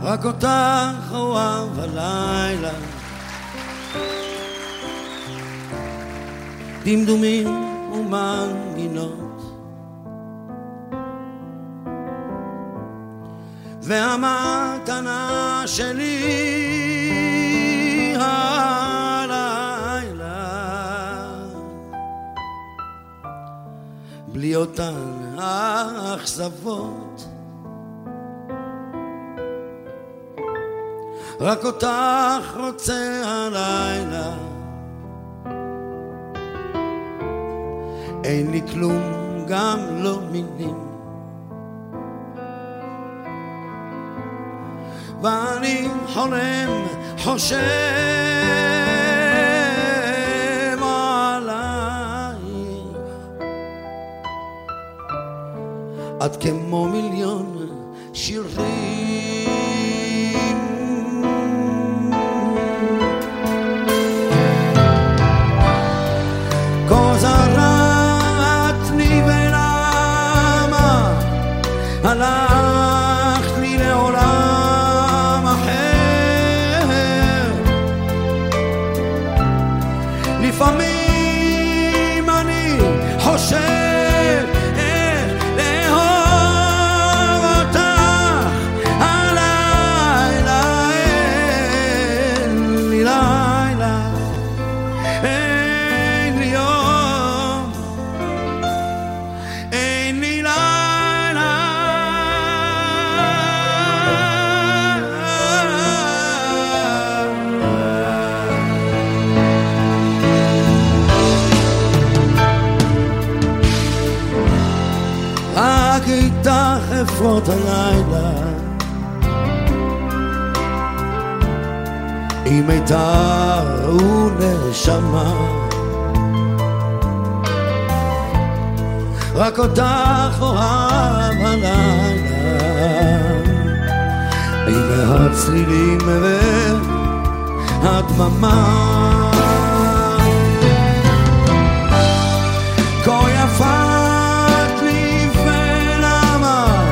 רק אותך אוהב הלילה, דמדומים ומנגינות, והמתנה שלי הלילה, בלי אותן האכזבות, רק אותך רוצה הלילה, אין לי כלום גם לא מילים, ואני חולם חושב עלייך, את כמו מיליון שירים, כה זרעת לי ולמה הלכת לי לעולם אחר, לפעמים אני חושב איך לאהוב אותך הלילה, אין לי לילה, אין לי יום, אין לי לילה, רק איתך אפרוט הלילה, עם מיתר ונשמה, רק אותך אוהב הלילה, עם הצלילים והדממה, כה יפת לי ולמה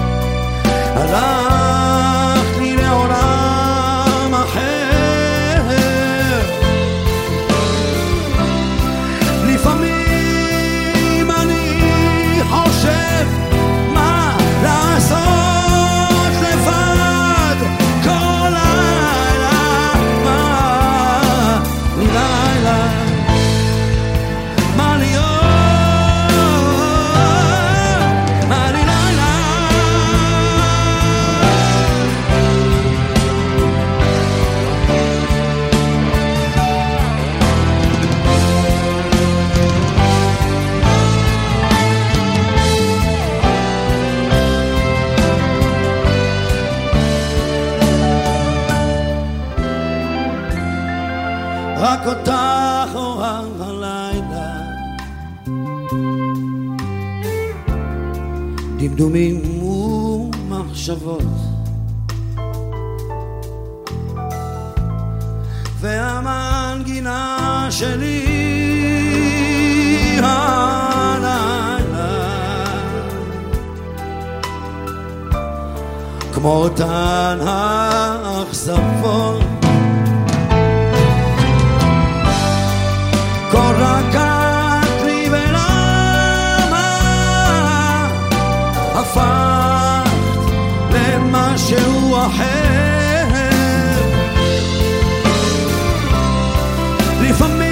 הלכת לי לעולם אחר, לפעמים אני חושב מה לעשות לבד כל לילה, מה לילה, מה להיות, מה לילה, רק אותך אוהב הלילה, דמדומים ומחשבות, והמנגינה שלי הלילה, כמו אותן האכזבות, כה רקעת לי ולמה הפכת למשהו אחר, לפעמים